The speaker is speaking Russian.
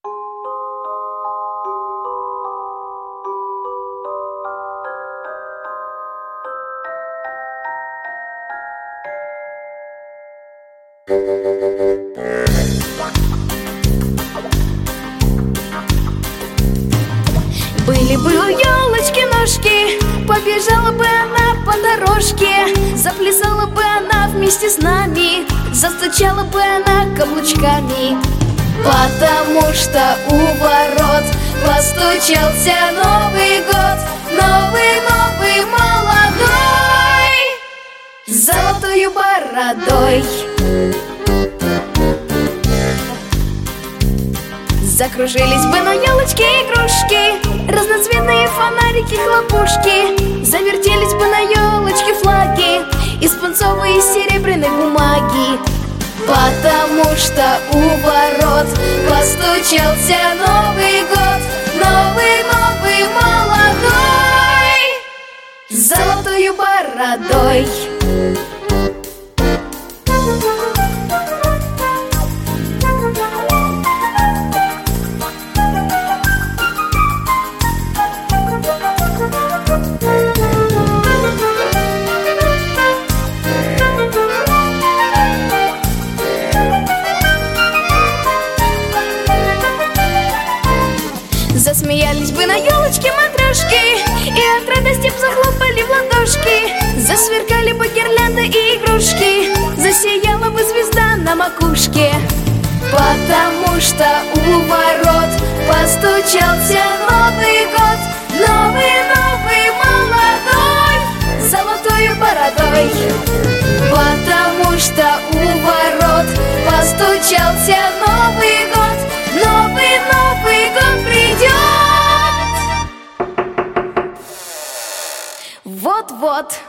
Были бы у елочки ножки, побежала бы она по дорожке, заплясала бы она вместе с нами, застучала бы она каблучками. Потому что у ворот постучался Новый год, новый, молодой, с золотою бородой. Закружились бы на елочке игрушки, разноцветные фонарики, хлопушки, завертелись бы на елочке флаги из пунцовой и серебряной бумаги. Потому что у ворот постучался Новый год, новый, молодой, с золотою бородой. Засмеялись бы на елочке матрешки и от радости захлопали в ладошки. Засверкали бы гирлянды и игрушки, засияла бы звезда на макушке. Потому что у ворот постучался Новый год, новый, молодой, с золотою бородой. Потому что у ворот постучался Новый год, новый год придет. Вот-вот.